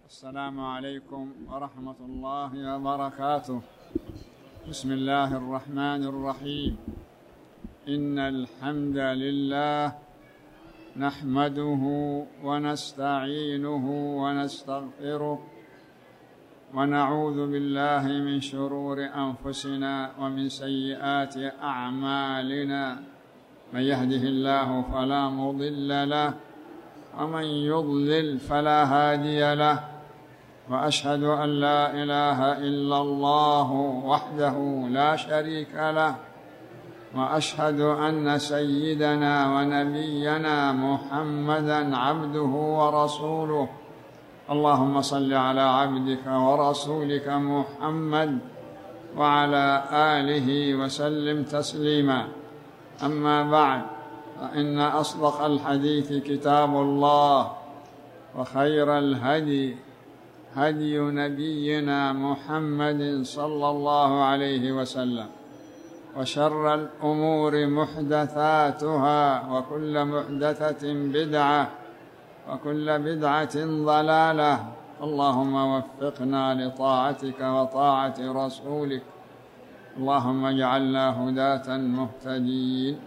السلام عليكم ورحمة الله وبركاته. بسم الله الرحمن الرحيم. إن الحمد لله نحمده ونستعينه ونستغفره ونعوذ بالله من شرور أنفسنا ومن سيئات أعمالنا. من يهده الله فلا مضل له ومن يضلل فلا هادي له، وأشهد أن لا إله إلا الله وحده لا شريك له، وأشهد أن سيدنا ونبينا محمدًا عبده ورسوله. اللهم صل على عبدك ورسولك محمد وعلى آله وسلم تسليما. أما بعد، فإن أصدق الحديث كتاب الله، وخير الهدي هدي نبينا محمد صلى الله عليه وسلم، وشر الأمور محدثاتها، وكل محدثة بدعة، وكل بدعة ضلالة. اللهم وفقنا لطاعتك وطاعة رسولك، اللهم اجعلنا هداة مهتدين.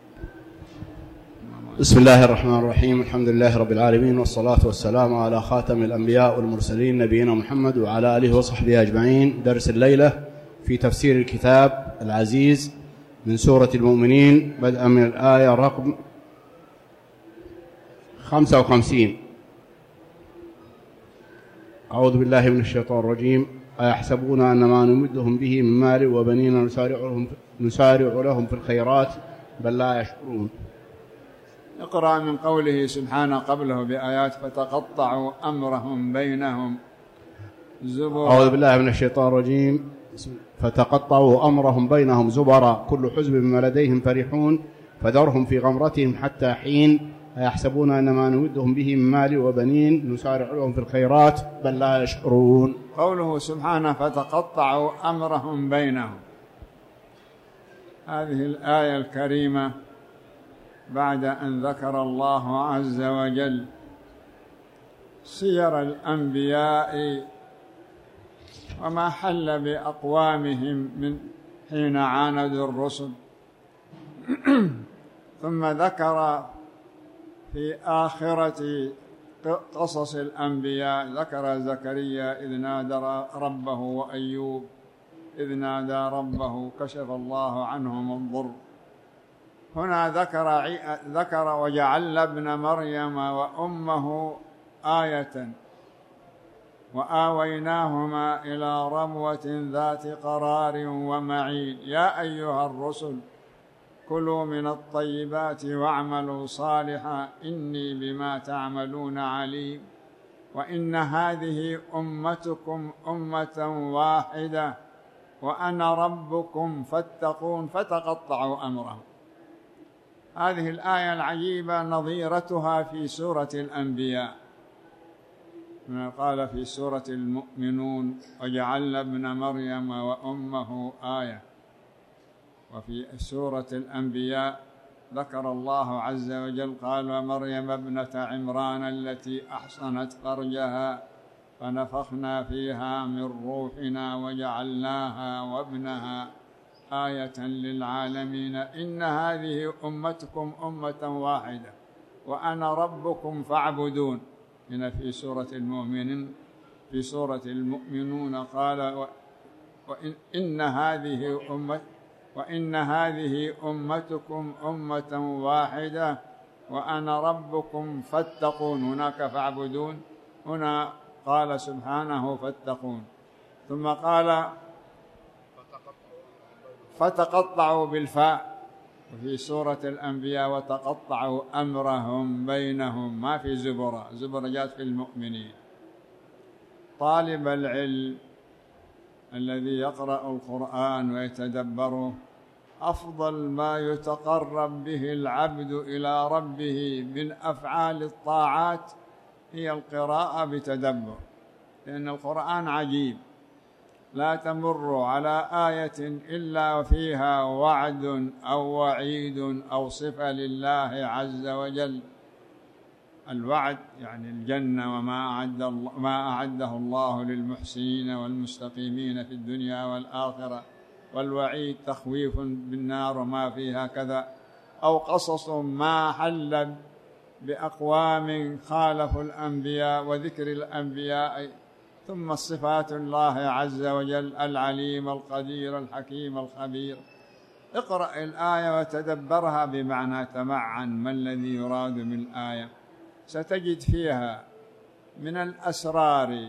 بسم الله الرحمن الرحيم. الحمد لله رب العالمين، والصلاة والسلام على خاتم الأنبياء والمرسلين نبينا محمد وعلى آله وصحبه أجمعين. درس الليلة في تفسير الكتاب العزيز من سورة المؤمنين، بدءا من الآية رقم 55. أعوذ بالله من الشيطان الرجيم. أيحسبون أن ما نمدهم به من مال وبنين نسارع لهم في الخيرات بل لا يشعرون. اقرأ من قوله سبحانه قبله بآيات فتقطعوا أمرهم بينهم زبرا. أعوذ بالله من الشيطان الرجيم. فتقطعوا أمرهم بينهم زبرا كل حزب بما لديهم فرحون فذرهم في غمرتهم حتى حين. أيحسبون أن ما نمدهم به من مال وبنين نسارع لهم في الخيرات بل لا يشعرون. قوله سبحانه فتقطعوا أمرهم بينهم، هذه الآية الكريمة بعد أن ذكر الله عز وجل سير الأنبياء وما حل بأقوامهم من حين عاندوا الرسل، ثم ذكر في آخرة قصص الأنبياء، ذكر زكريا إذ نادى ربه، وأيوب إذ نادى ربه كشف الله عنهم الضر. هنا ذكر وجعلنا ابن مريم وأمه آية وآويناهما إلى ربوة ذات قرار ومعين. يا أيها الرسل كلوا من الطيبات واعملوا صالحا إني بما تعملون عليم. وإن هذه أمتكم أمة واحدة وأنا ربكم فاتقون فتقطعوا أمرهم. هذه الآية العجيبة نظيرتها في سورة الأنبياء. قال في سورة المؤمنون وجعلنا ابن مريم وأمه آية، وفي سورة الأنبياء ذكر الله عز وجل قال ومريم ابنة عمران التي أحصنت فرجها فنفخنا فيها من روحنا وجعلناها وابنها آية للعالمين. إن هذه أمتكم أمة واحدة وأنا ربكم فاعبدون. هنا في سورة المؤمنين، في سورة المؤمنون قال وإن هذه أمتكم أمة واحدة وأنا ربكم فاتقون. هناك فاعبدون، هنا قال سبحانه فاتقون. ثم قال فتقطعوا بالفاء، وفي سورة الأنبياء وتقطعوا أمرهم بينهم، ما في زبرة، زبرة جاءت في المؤمنين. طالب العلم الذي يقرأ القرآن ويتدبره أفضل ما يتقرب به العبد إلى ربه من أفعال الطاعات هي القراءة بتدبر، لأن القرآن عجيب، لا تمر على آية إلا فيها وعد أو وعيد أو صفة لله عز وجل. الوعد يعني الجنة وما أعده الله للمحسنين والمستقيمين في الدنيا والآخرة، والوعيد تخويف بالنار وما فيها كذا، أو قصص ما حل بأقوام خالفوا الأنبياء وذكر الأنبياء، ثم صفات الله عز وجل العليم القدير الحكيم الخبير. اقرأ الآية وتدبرها بمعنى تمعن ما الذي يراد بالآية، ستجد فيها من الأسرار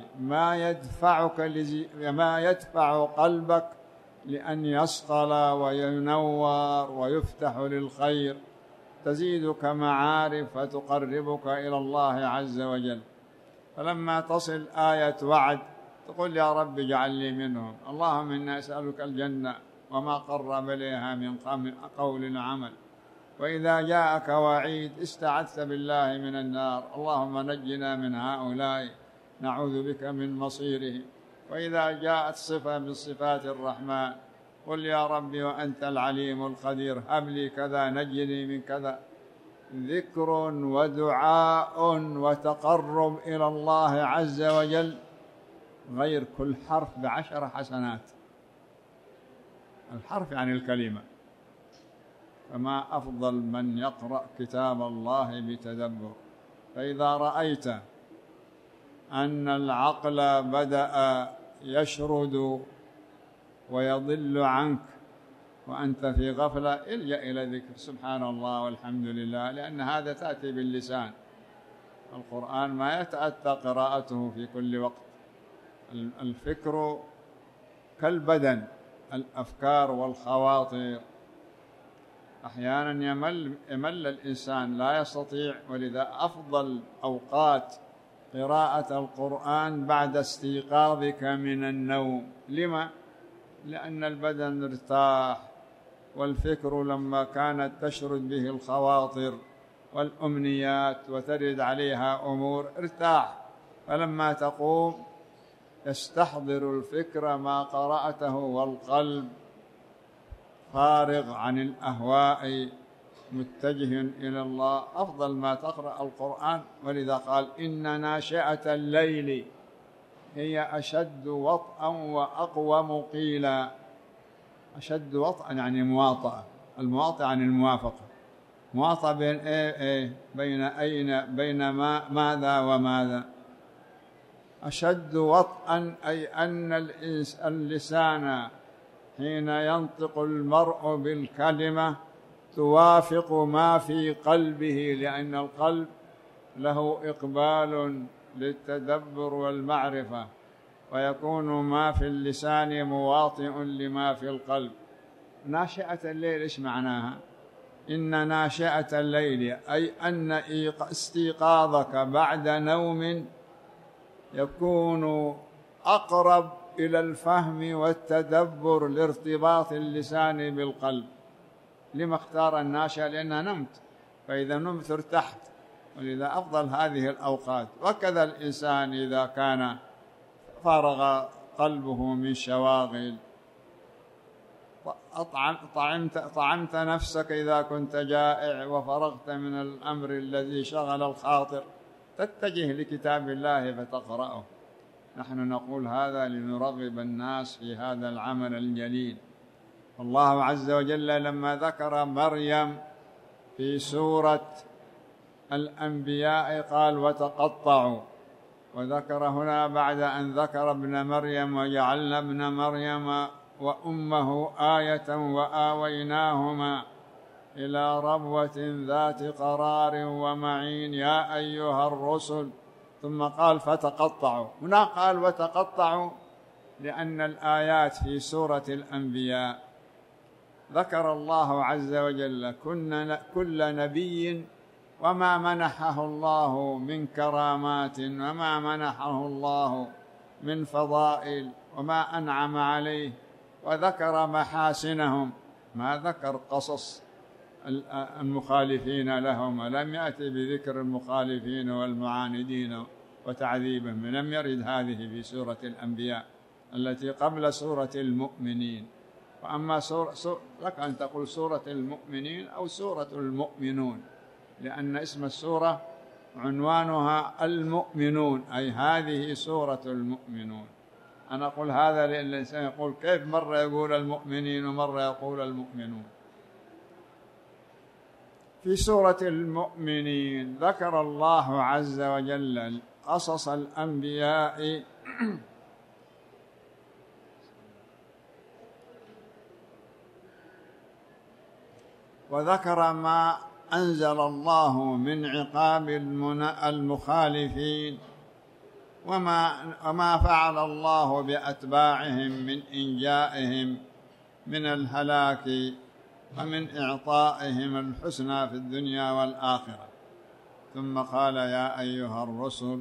ما يدفع قلبك لأن يصقل وينور ويفتح للخير، تزيدك معارف وتقربك إلى الله عز وجل. فلما تصل آية وعد تقول يا رب اجعل لي منهم، اللهم إنا أسألك الجنة وما قرب إليها من قول وعمل. وإذا جاءك وعيد استعذت بالله من النار، اللهم نجنا من هؤلاء نعوذ بك من مصيرهم. وإذا جاءت صفة من صفات الرحمن قل يا ربي وأنت العليم القدير هب لي كذا نجني من كذا. ذكر ودعاء وتقرب إلى الله عز وجل، غير كل حرف ب10 حسنات. الحرف يعني الكلمة. فما أفضل من يقرأ كتاب الله بتدبر. فإذا رأيت أن العقل بدأ يشرد ويضل عنك وأنت في غفلة، الجأ إلى ذكر سبحان الله والحمد لله، لأن هذا تأتي باللسان. القرآن ما يتأتى قراءته في كل وقت. الفكر كالبدن، الأفكار والخواطر أحيانا يمل الإنسان لا يستطيع، ولذا أفضل أوقات قراءة القرآن بعد استيقاظك من النوم. لما؟ لأن البدن ارتاح، والفكر لما كانت تشرد به الخواطر والأمنيات وترد عليها أمور ارتاح، فلما تقوم يستحضر الفكر ما قرأته والقلب فارغ عن الأهواء متجه إلى الله. أفضل ما تقرأ القرآن، ولذا قال إن ناشئة الليل هي أشد وطئا وأقوم قيلا. أشد وطئا يعني مواطأة، المواطأة عن الموافقة، مواطأة بين بين ماذا وماذا. أشد وطئا أي أن اللسان حين ينطق المرء بالكلمة توافق ما في قلبه، لأن القلب له إقبال للتدبر والمعرفة، ويكون ما في اللسان مواطئ لما في القلب. ناشئة الليل إيش معناها؟ إن ناشئة الليل أي أن استيقاظك بعد نوم يكون أقرب إلى الفهم والتدبر لارتباط اللسان بالقلب. لما اختار الناشئة؟ لأنها نمت، فإذا نمت ارتحت، ولذا أفضل هذه الأوقات. وكذا الإنسان إذا كان فرغ قلبه من شواغل، طعمت نفسك إذا كنت جائع وفرغت من الأمر الذي شغل الخاطر، تتجه لكتاب الله فتقرأه. نحن نقول هذا لنرغب الناس في هذا العمل الجليل. الله عز وجل لما ذكر مريم في سورة الأنبياء قال وتقطعوا، وذكر هنا بعد أن ذكر ابن مريم وجعلنا ابن مريم وأمه آية وآويناهما إلى ربوة ذات قرار ومعين يا أيها الرسل، ثم قال فتقطعوا. هنا قال وتقطعوا لأن الآيات في سورة الأنبياء ذكر الله عز وجل كل نبي وما منحه الله من كرامات وما منحه الله من فضائل وما أنعم عليه، وذكر محاسنهم، ما ذكر قصص المخالفين لهم، ولم يأتي بذكر المخالفين والمعاندين وتعذيبهم. لم يرد هذه في سورة الأنبياء التي قبل سورة المؤمنين. وأما لك أن تقول سورة المؤمنين أو سورة المؤمنون، لأن اسم السورة عنوانها المؤمنون، أي هذه سورة المؤمنون. أنا أقول هذا لأن الإنسان يقول كيف مرة يقول المؤمنين ومرة يقول المؤمنون. في سورة المؤمنين ذكر الله عز وجل قصص الأنبياء وذكر ما أنزل الله من عقاب المخالفين وما فعل الله بأتباعهم من إنجائهم من الهلاك ومن إعطائهم الحسنى في الدنيا والآخرة. ثم قال يا أيها الرسل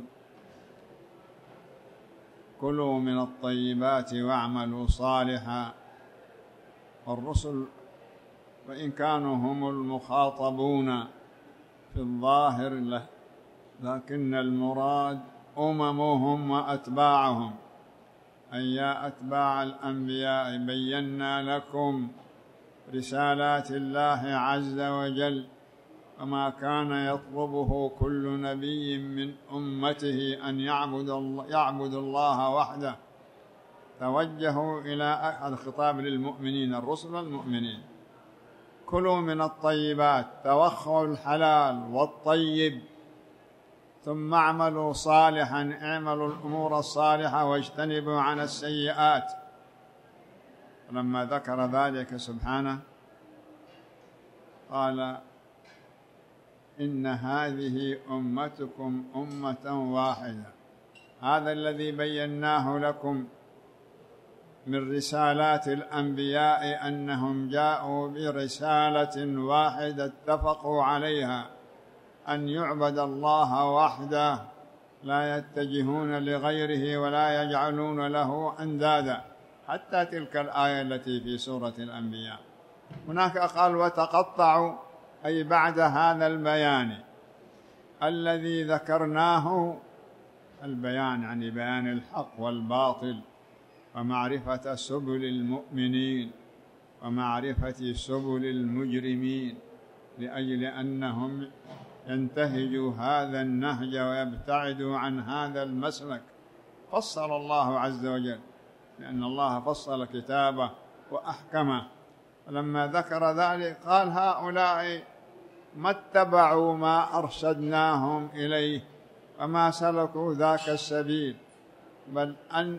كلوا من الطيبات واعملوا صالحا. والرسل وإن كانوا هم المخاطبون في الظاهر له، لكن المراد أممهم وأتباعهم، أي يا أتباع الأنبياء بينا لكم رسالات الله عز وجل وما كان يطلبه كل نبي من أمته أن يعبد الله وحده. توجهوا إلى الخطاب للمؤمنين، الرسل المؤمنين. كلوا من الطيبات، توخوا الحلال والطيب، ثم اعملوا صالحا، اعملوا الأمور الصالحة واجتنبوا عن السيئات. لما ذكر ذلك سبحانه قال إن هذه أمتكم أمة واحدة. هذا الذي بيناه لكم من رسالات الأنبياء أنهم جاءوا برسالة واحدة اتفقوا عليها، أن يعبد الله وحده لا يتجهون لغيره ولا يجعلون له أندادا، حتى تلك الآية التي في سورة الأنبياء. هناك قال وتقطعوا، أي بعد هذا البيان الذي ذكرناه، البيان يعني بيان الحق والباطل ومعرفة سبل المؤمنين ومعرفة سبل المجرمين، لأجل أنهم ينتهجوا هذا النهج ويبتعدوا عن هذا المسلك. فصل الله عز وجل، لأن الله فصل كتابه وأحكمه. ولما ذكر ذلك قال هؤلاء ما اتبعوا ما أرشدناهم إليه وما سلكوا ذاك السبيل، بل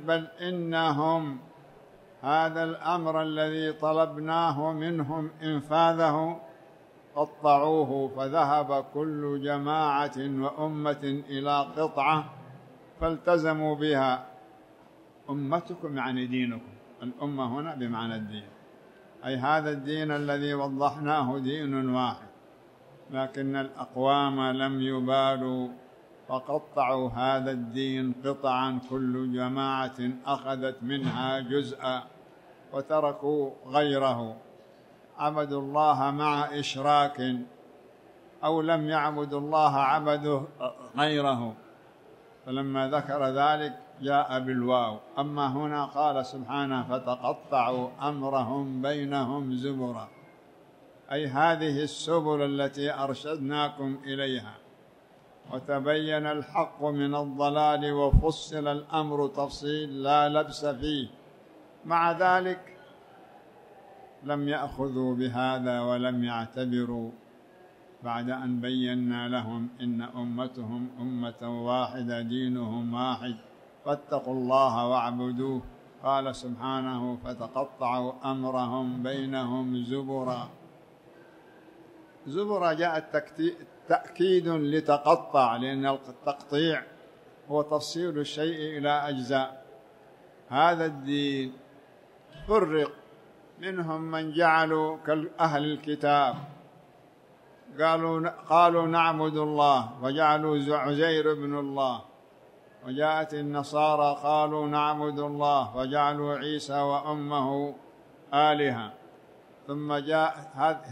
إنهم هذا الأمر الذي طلبناه منهم إنفاذه قطعوه، فذهب كل جماعة وأمة إلى قطعة فالتزموا بها. أمتكم يعني دينكم، الأمة هنا بمعنى الدين، أي هذا الدين الذي وضحناه دين واحد، لكن الأقوام لم يبالوا فقطعوا هذا الدين قطعا، كل جماعة أخذت منها جزءا وتركوا غيره، عبدوا الله مع إشراك، أو لم يعبدوا الله عبدوا غيره. فلما ذكر ذلك جاء بالواو. أما هنا قال سبحانه فتقطعوا أمرهم بينهم زبرا، أي هذه السبل التي أرشدناكم إليها، وتبين الحق من الضلال وفصل الأمر تفصيل لا لبس فيه. مع ذلك لم يأخذوا بهذا ولم يعتبروا، بعد أن بينا لهم إن أمتهم أمة واحدة دينهم واحد فاتقوا الله واعبدوه. قال سبحانه فتقطعوا أمرهم بينهم زبرا. زبرا جاء تأكيد لتقطع، لأن التقطيع هو تفصيل الشيء إلى أجزاء. هذا الدين فرق، منهم من جعلوا كأهل الكتاب قالوا نعبد الله وجعلوا عزير ابن الله، وجاءت النصارى قالوا نعبد الله وجعلوا عيسى وأمه آلهة. ثم جاء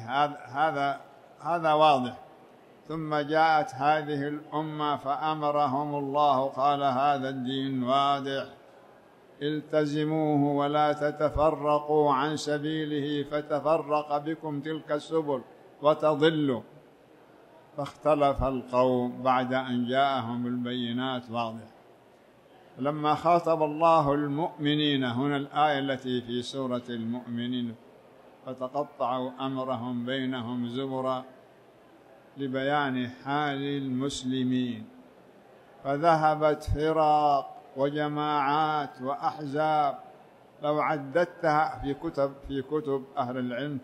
هذا واضح. ثم جاءت هذه الأمة فأمرهم الله قال هذا الدين واضح التزموه ولا تتفرقوا عن سبيله فتفرق بكم تلك السبل وتضلوا. فاختلف القوم بعد أن جاءهم البينات واضحة. لما خاطب الله المؤمنين هنا الآية التي في سورة المؤمنين فتقطعوا أمرهم بينهم زبرا لبيان حال المسلمين، فذهبت فرق وجماعات وأحزاب لو عددتها في كتب أهل العلم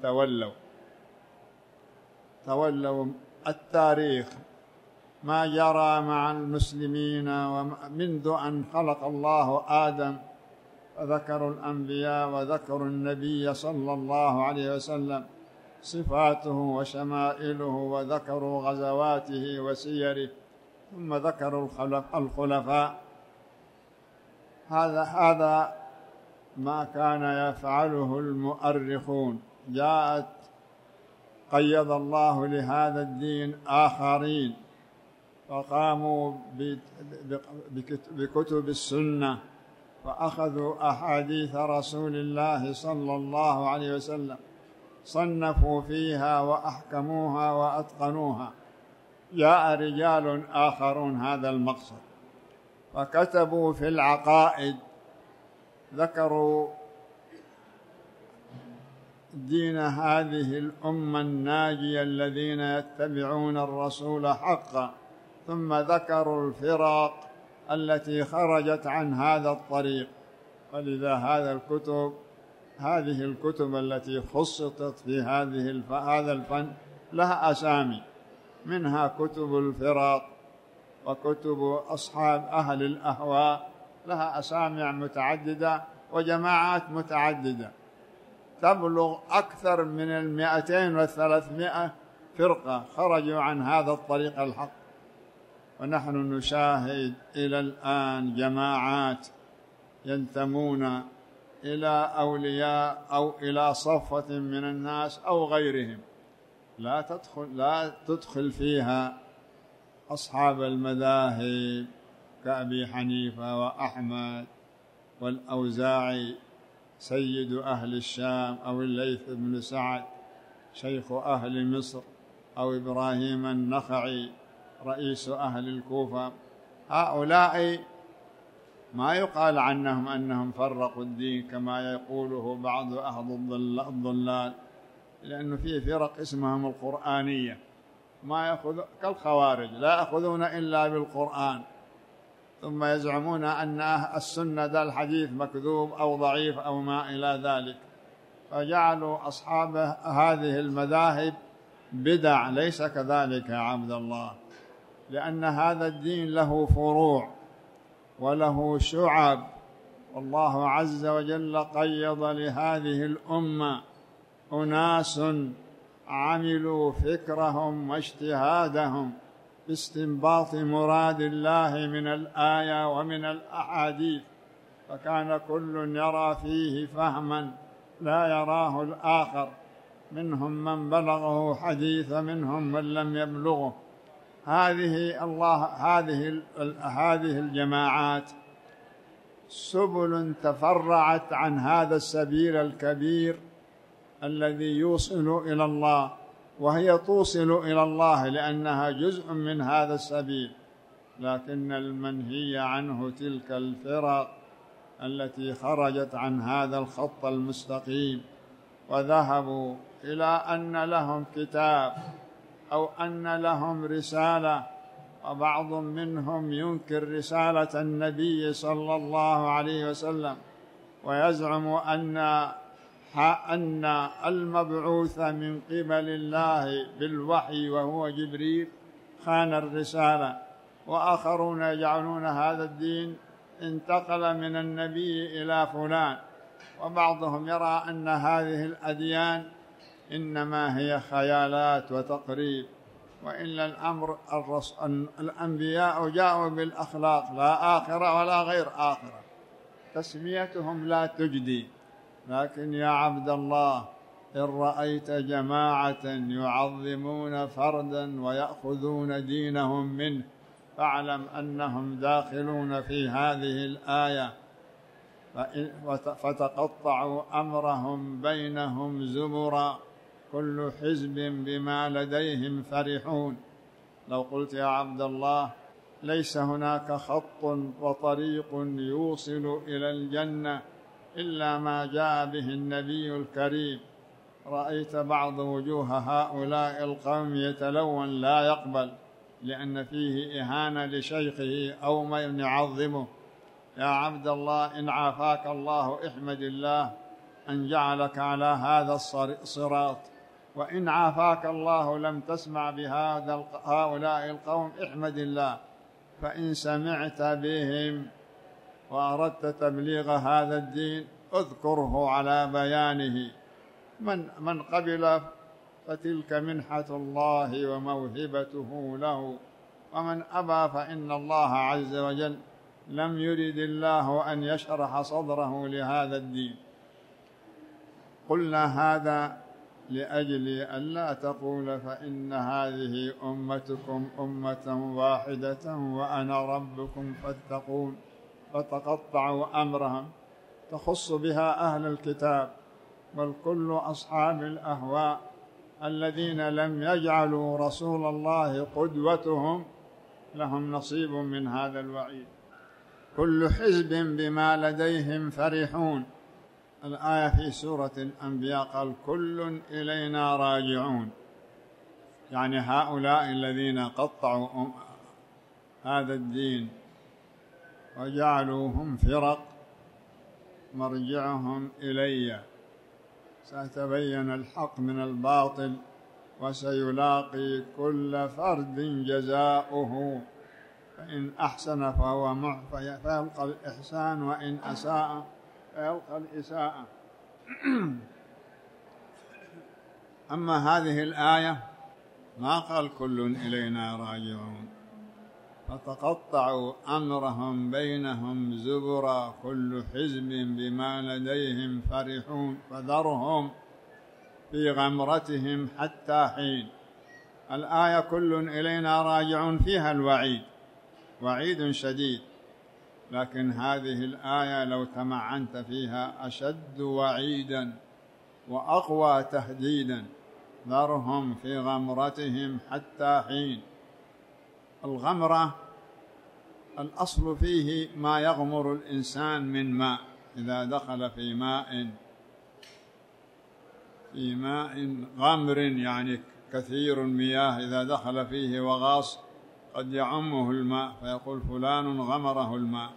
تولوا التاريخ ما جرى مع المسلمين منذ أن خلق الله آدم، فذكروا الأنبياء وذكروا النبي صلى الله عليه وسلم صفاته وشمائله، وذكروا غزواته وسيره، ثم ذكروا الخلفاء. هذا ما كان يفعله المؤرخون. قيض الله لهذا الدين آخرين فقاموا بكتب السنة، فأخذوا أحاديث رسول الله صلى الله عليه وسلم، صنفوا فيها وأحكموها وأتقنوها. جاء رجال آخرون هذا المقصد فكتبوا في العقائد، ذكروا دين هذه الأمة الناجية الذين يتبعون الرسول حقا، ثم ذكروا الفرق التي خرجت عن هذا الطريق. ولذا هذه الكتب التي خصصت في هذا الفن لها أسامي، منها كتب الفرق وكتب أصحاب أهل الأهواء، لها أسامي متعددة وجماعات متعددة تبلغ أكثر من 200 و300 فرقة خرجوا عن هذا الطريق الحق. ونحن نشاهد إلى الآن جماعات ينتمون إلى أولياء أو إلى صفوة من الناس أو غيرهم، لا تدخل فيها أصحاب المذاهب كأبي حنيفة وأحمد والأوزاعي سيد أهل الشام، أو الليث بن سعد شيخ أهل مصر، أو إبراهيم النخعي رئيس أهل الكوفة. هؤلاء ما يقال عنهم أنهم فرقوا الدين كما يقوله بعض أهل الضلال، لأنه في فرق اسمهم القرآنية كالخوارج لا يأخذون إلا بالقرآن، ثم يزعمون أن السنة ده الحديث مكذوب أو ضعيف أو ما إلى ذلك، فجعلوا أصحاب هذه المذاهب بدع. ليس كذلك يا عبد الله، لأن هذا الدين له فروع وله شعب، والله عز وجل قيض لهذه الأمة أناس عملوا فكرهم واجتهادهم باستنباط مراد الله من الآية ومن الأحاديث، فكان كل يرى فيه فهما لا يراه الآخر، منهم من بلغه حديث منهم من لم يبلغه. هذه الجماعات سبل تفرعت عن هذا السبيل الكبير الذي يوصل إلى الله، وهي توصل إلى الله لأنها جزء من هذا السبيل، لكن المنهي عنه تلك الفرق التي خرجت عن هذا الخط المستقيم، وذهبوا إلى أن لهم كتاب أو أن لهم رسالة، وبعض منهم ينكر رسالة النبي صلى الله عليه وسلم، ويزعم أن المبعوث من قبل الله بالوحي وهو جبريل خان الرسالة، وآخرون يجعلون هذا الدين انتقل من النبي إلى فلان، وبعضهم يرى أن هذه الأديان إنما هي خيالات وتقريب، وإلا الأمر الأنبياء جاءوا بالأخلاق، لا آخرة ولا غير آخرة، تسميتهم لا تجدي. لكن يا عبد الله، إن رأيت جماعة يعظمون فردا ويأخذون دينهم منه فاعلم أنهم داخلون في هذه الآية. فتقطعوا أمرهم بينهم زبرا كل حزب بما لديهم فرحون. لو قلت يا عبد الله ليس هناك خط وطريق يوصل إلى الجنة إلا ما جاء به النبي الكريم، رأيت بعض وجوه هؤلاء القوم يتلون لا يقبل، لأن فيه إهانة لشيخه أو من يعظمه. يا عبد الله إن عافاك الله احمد الله أن جعلك على هذا الصراط، وإن عافاك الله لم تسمع بهؤلاء القوم احمد الله. فإن سمعت بهم وأردت تبليغ هذا الدين اذكره على بيانه، من قبل فتلك منحة الله وموهبته له، ومن أبى فإن الله عز وجل لم يرد الله أن يشرح صدره لهذا الدين. قلنا هذا لأجل ألا تقول فإن هذه أمتكم أمة واحدة وأنا ربكم فاتقون، فتقطعوا أمرهم، تخص بها أهل الكتاب، بل كل أصحاب الأهواء الذين لم يجعلوا رسول الله قدوتهم لهم نصيب من هذا الوعيد. كل حزب بما لديهم فرحون. الآية في سورة الأنبياء قال كل إلينا راجعون، يعني هؤلاء الذين قطعوا هذا الدين وجعلوهم فرق مرجعهم إلي، سيتبين الحق من الباطل وسيلاقي كل فرد جزاؤه، فإن أحسن فيلقى الإحسان، وإن أساء فيلقى الإساءة. أما هذه الآية ما قال كل إلينا راجعون، فتقطعوا أمرهم بينهم زبرا كل حزب بما لديهم فرحون فذرهم في غمرتهم حتى حين. الآية كل إلينا راجعون فيها الوعيد، وعيد شديد، لكن هذه الآية لو تمعنت فيها أشد وعيدا وأقوى تهديدا، ذرهم في غمرتهم حتى حين. الغمرة الأصل فيه ما يغمر الإنسان من ماء، إذا دخل في ماء غمر يعني كثير المياه، إذا دخل فيه وغاص قد يعمه الماء فيقول فلان غمره الماء.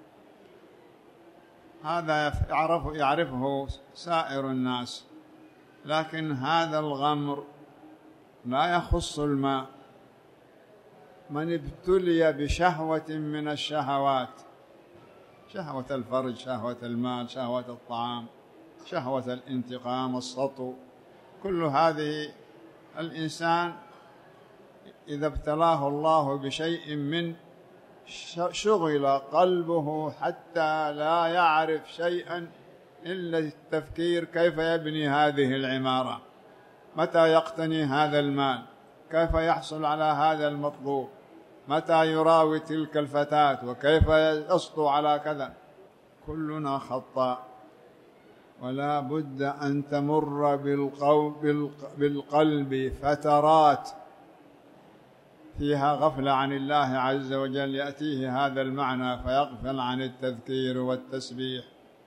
هذا يعرفه سائر الناس، لكن هذا الغمر لا يخص الماء. من ابتلي بشهوة من الشهوات، شهوة الفرج، شهوة المال، شهوة الطعام، شهوة الانتقام، السطو، كل هذه الإنسان إذا ابتلاه الله بشيء من شغل قلبه حتى لا يعرف شيئا إلا التفكير كيف يبني هذه العمارة، متى يقتني هذا المال، كيف يحصل على هذا المطلوب، متى يراوي تلك الفتاة، وكيف يسطو على كذا. كلنا خطاء، ولا بد أن تمر بالقلب فترات فيها غفلة عن الله عز وجل، يأتيه هذا المعنى فيغفل عن التذكير والتسبيح.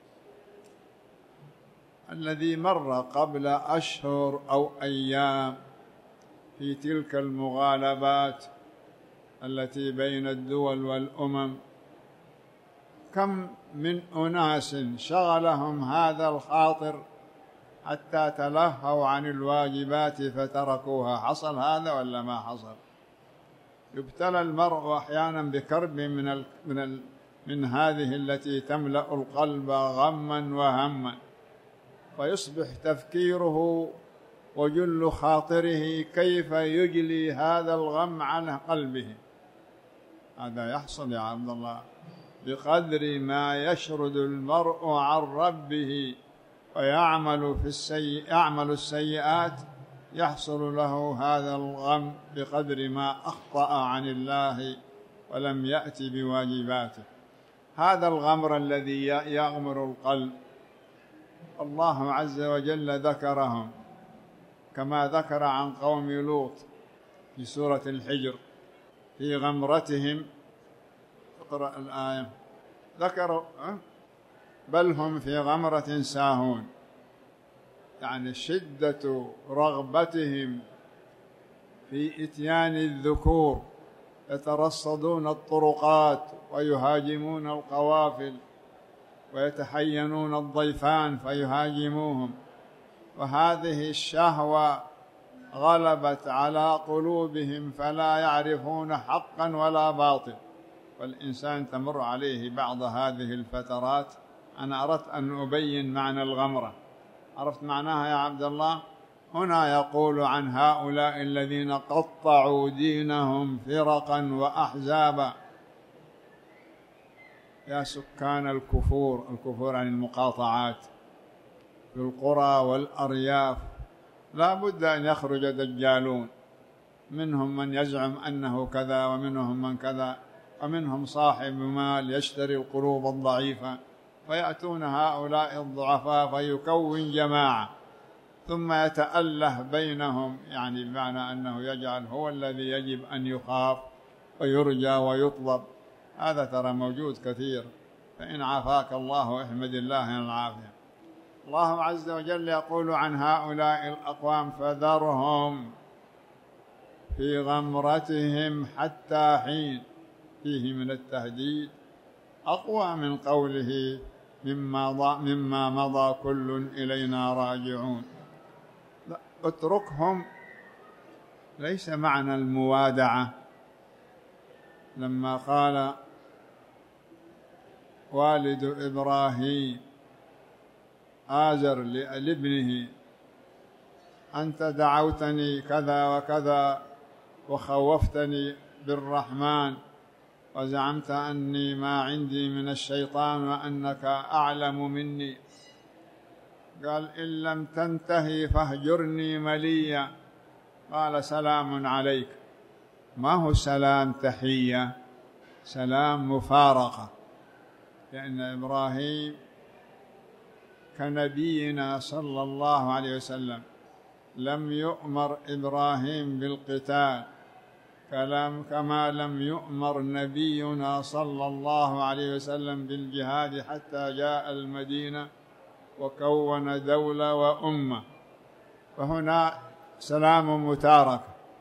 الذي مر قبل أشهر أو أيام في تلك المغالبات التي بين الدول والأمم، كم من أناس شغلهم هذا الخاطر حتى تلهوا عن الواجبات فتركوها. حصل هذا ولا ما حصل؟ يبتلى المرء أحيانا بكرب من هذه التي تملأ القلب غما وهما، فيصبح تفكيره وجل خاطره كيف يجلي هذا الغم عن قلبه. هذا يحصل يا عبد الله بقدر ما يشرد المرء عن ربه ويعمل السيئات، يحصل له هذا الغم بقدر ما أخطأ عن الله ولم يأتي بواجباته. هذا الغمر الذي يغمر القلب الله عز وجل ذكرهم، كما ذكر عن قوم لوط في سورة الحجر في غمرتهم. اقرأ الآية. ذكروا بل هم في غمرة ساهون، يعني شدة رغبتهم في إتيان الذكور، يترصدون الطرقات ويهاجمون القوافل ويتحينون الضيفان فيهاجموهم، وهذه الشهوة غلبت على قلوبهم فلا يعرفون حقا ولا باطل. والإنسان تمر عليه بعض هذه الفترات. أنا أردت أن أبين معنى الغمرة، عرفت معناها يا عبد الله؟ هنا يقول عن هؤلاء الذين قطعوا دينهم فرقا وأحزابا. يا سكان الكفور عن المقاطعات في القرى والأرياف، لا بد أن يخرج دجالون، منهم من يزعم أنه كذا ومنهم من كذا، ومنهم صاحب مال يشتري القلوب الضعيفة، فيأتون هؤلاء الضعفاء فيكون جماعة ثم يتأله بينهم، يعني بمعنى أنه يجعل هو الذي يجب أن يخاف ويرجى ويطلب. هذا ترى موجود كثير، فإن عافاك الله احمد الله على العافية. الله عز وجل يقول عن هؤلاء الأقوام فذرهم في غمرتهم حتى حين، فيه من التهديد أقوى من قوله مما مضى كل إلينا راجعون. اتركهم ليس معنى الموادعة. لما قال والد إبراهيم آزر لابنه أنت دعوتني كذا وكذا وخوفتني بالرحمن وزعمت أني ما عندي من الشيطان وأنك أعلم مني، قال إن لم تنتهي فاهجرني مليا. قال سلام عليك. ما هو سلام تحية، سلام مفارقة، لأن إبراهيم كنبينا صلى الله عليه وسلم لم يؤمر إبراهيم بالقتال كما لم يؤمر نبينا صلى الله عليه وسلم بالجهاد حتى جاء المدينة وكون دولة وأمة. فهنا سلام متارك.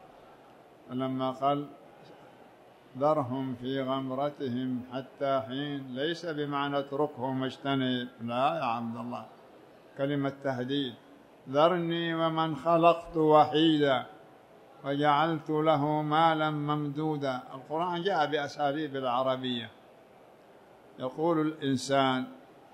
فلما قال ذرهم في غمرتهم حتى حين ليس بمعنى اتركهم واجتنب، لا يا عبد الله، كلمة تهديد. ذرني ومن خلقت وحيدا وجعلت له مالا ممدودا. القرآن جاء بأساليب العربية. يقول الإنسان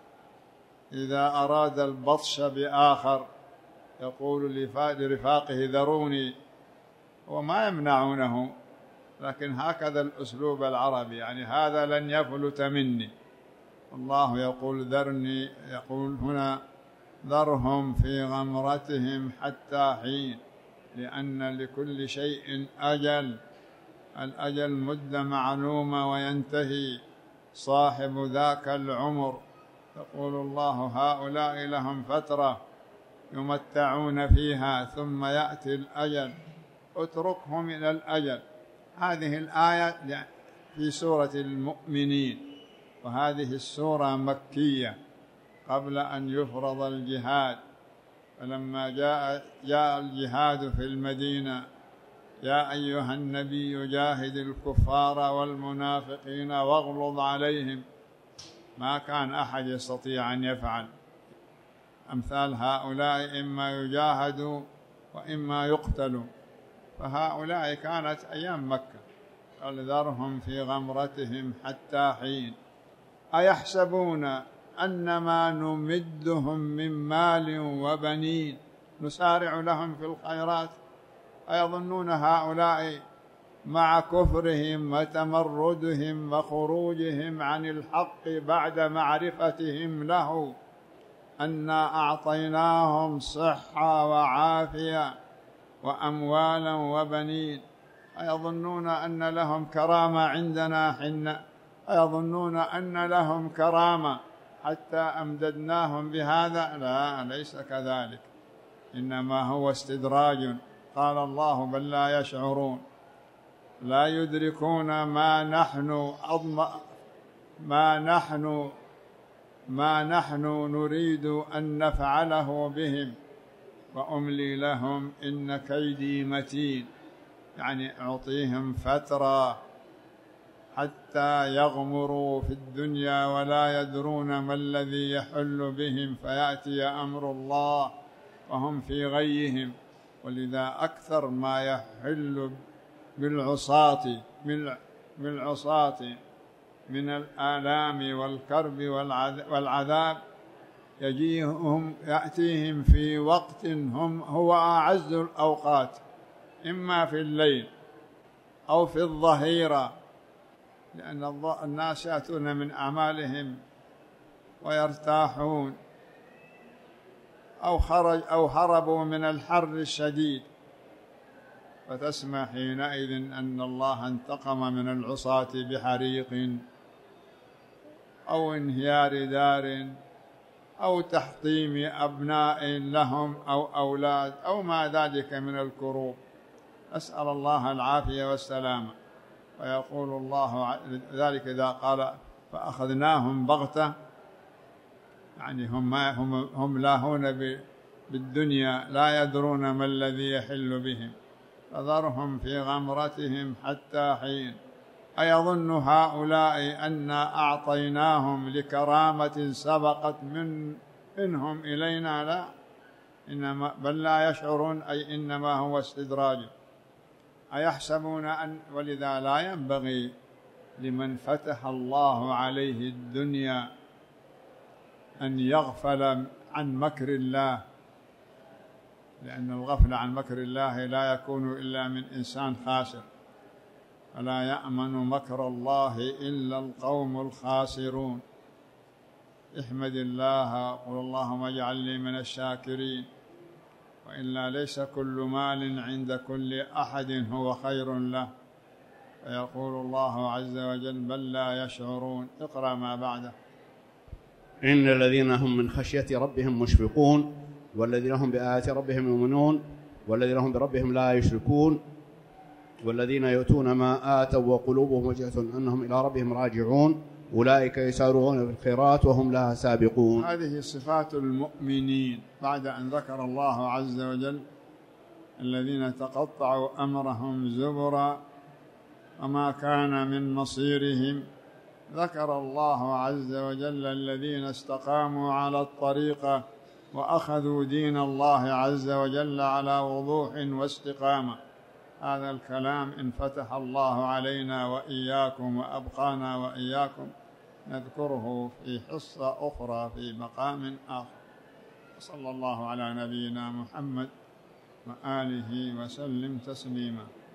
إذا أراد البطش بآخر يقول لرفاقه ذروني، وما يمنعونه، لكن هكذا الأسلوب العربي، يعني هذا لن يفلت مني. الله يقول ذرني، يقول هنا ذرهم في غمرتهم حتى حين، لأن لكل شيء أجل، الأجل مدة معلومة وينتهي صاحب ذاك العمر. يقول الله هؤلاء لهم فترة يمتعون فيها ثم يأتي الأجل، اتركهم إلى الأجل. هذه الآية في سورة المؤمنين، وهذه السورة مكية قبل أن يفرض الجهاد. فلما جاء الجهاد في المدينة يا أيها النبي جاهد الكفار والمنافقين واغلظ عليهم، ما كان أحد يستطيع أن يفعل. أمثال هؤلاء إما يجاهدوا وإما يقتلوا، فهؤلاء كانت أيام مكة. قال ذرهم في غمرتهم حتى حين أيحسبون أنما نمدهم من مال وبنين نسارع لهم في الخيرات. أيظنون هؤلاء مع كفرهم وتمردهم وخروجهم عن الحق بعد معرفتهم له أنا أعطيناهم صحة وعافية وأموالا وبنين، أيظنون أن لهم كرامة عندنا حنا؟ أيظنون أن لهم كرامة حتى أمددناهم بهذا؟ لا، ليس كذلك، إنما هو استدراج. قال الله بل لا يشعرون. لا يدركون ما نحن نريد أن نفعله بهم، وأملي لهم إن كيدي متين. يعني أعطيهم فترة حتى يغمروا في الدنيا ولا يدرون ما الذي يحل بهم، فيأتي أمر الله وهم في غيهم. ولذا أكثر ما يحل بالعصاة من الآلام والكرب والعذاب يأتيهم في وقت هو أعز الأوقات، إما في الليل أو في الظهيرة، لأن الناس يأتون من أعمالهم ويرتاحون، أو هربوا من الحر الشديد، فتسمع حينئذ أن الله انتقم من العصاة بحريق أو انهيار دار أو تحطيم أبناء لهم أو أولاد أو ما ذلك من الكروب. أسأل الله العافية والسلامة. ويقول الله ذلك إذا قال فأخذناهم بغتة، يعني هم لاهون بالدنيا، لا يدرون ما الذي يحل بهم، فذرهم في غمرتهم حتى حين. أيظن هؤلاء أنا أعطيناهم لكرامة سبقت منهم إلينا؟ لا، إنما بل لا يشعرون، أي إنما هو استدراج. أيحسبون ولذا لا ينبغي لمن فتح الله عليه الدنيا أن يغفل عن مكر الله، لأن الغفل عن مكر الله لا يكون إلا من إنسان خاسر. فلا يأمن مكر الله إلا القوم الخاسرون. احمد الله، قل اللهم اجعل لي من الشاكرين، وإلا ليس كل مال عند كل أحد هو خير له. فيقول الله عز وجل بل لا يشعرون. اقرأ ما بعده. إن الذين هم من خشية ربهم مشفقون، والذين هم بآيات ربهم يؤمنون، والذين هم بربهم لا يشركون، والذين يؤتون ما آتوا وقلوبهم وجهة أنهم إلى ربهم راجعون، أولئك يسارعون في الخيرات وهم لها سابقون. هذه صفات المؤمنين بعد أن ذكر الله عز وجل الذين تقطعوا أمرهم زبرا وما كان من مصيرهم. ذكر الله عز وجل الذين استقاموا على الطريقة وأخذوا دين الله عز وجل على وضوح واستقامة. هذا الكلام إن فتح الله علينا وإياكم وأبقانا وإياكم نذكره في حصة أخرى في مقام آخر. صلى الله على نبينا محمد وآله وسلم تسليما.